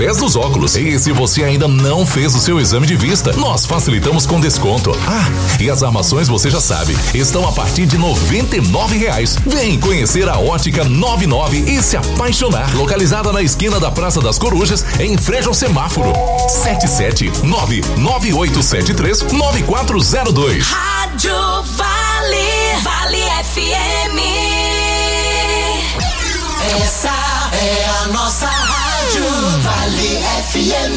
dos óculos. E se você ainda não fez o seu exame de vista, nós facilitamos com desconto. E as armações você já sabe, estão a partir de R$99. Vem conhecer a Ótica 99 e se apaixonar. Localizada na esquina da Praça das Corujas, em frente ao semáforo. 77998739402. Rádio Vale FM. Essa é a nossa rádio Vale FM.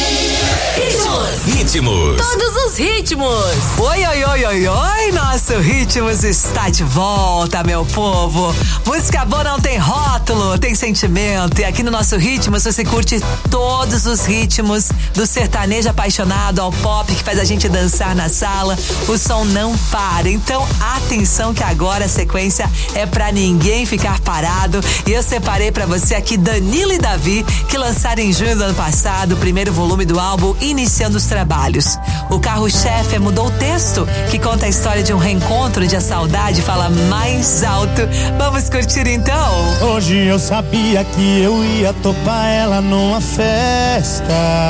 Ritmos. Todos os ritmos. Oi, nosso Ritmos está de volta, meu povo. Música boa não tem rótulo, tem sentimento. E aqui no nosso Ritmos você curte todos os ritmos, do sertanejo apaixonado ao pop que faz a gente dançar na sala. O som não para. Então, atenção que agora a sequência é pra ninguém ficar parado. E eu separei pra você aqui Danilo e Davi, que lançaram em junho do ano passado o primeiro volume do álbum Iniciando os Trabalhos. O carro-chefe é Mudou o Texto, que conta a história de um reencontro onde a saudade fala mais alto. Vamos curtir então? Hoje eu sabia que eu ia topar ela numa festa,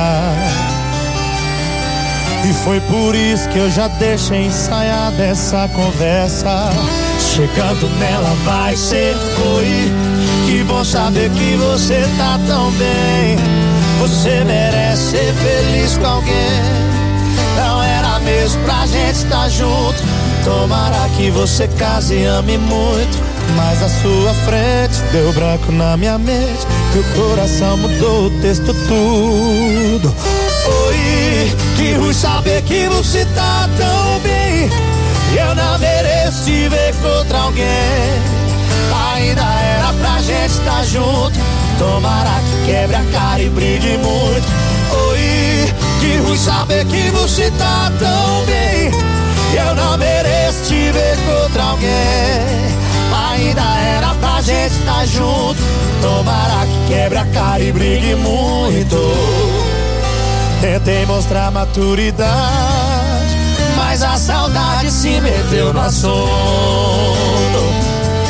e foi por isso que eu já deixei ensaiada essa conversa. Chegando nela vai ser oi, que bom saber que você tá tão bem. Você merece ser feliz com alguém. Não era mesmo pra gente estar junto. Tomara que você case e ame muito, mas à sua frente deu branco na minha mente. Meu coração mudou o texto tudo. Oi, que ruim saber que você tá tão bem. E eu não mereço te ver com outra alguém. Ainda era pra gente estar junto. Tomara que quebre a cara e brigue muito. Oi, que ruim saber que você tá tão bem. E eu não mereço te ver com outra alguém. Ainda era pra gente estar junto. Tomara que quebre a cara e brigue muito. Tentei mostrar maturidade, mas a saudade se meteu no assunto.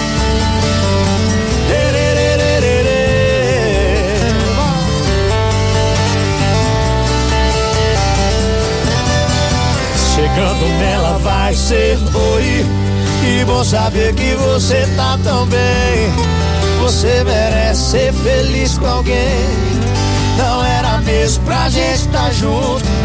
Chegando nela vai ser oi, que bom saber que você tá tão bem. Você merece ser feliz com alguém. Não era mesmo pra gente estar junto.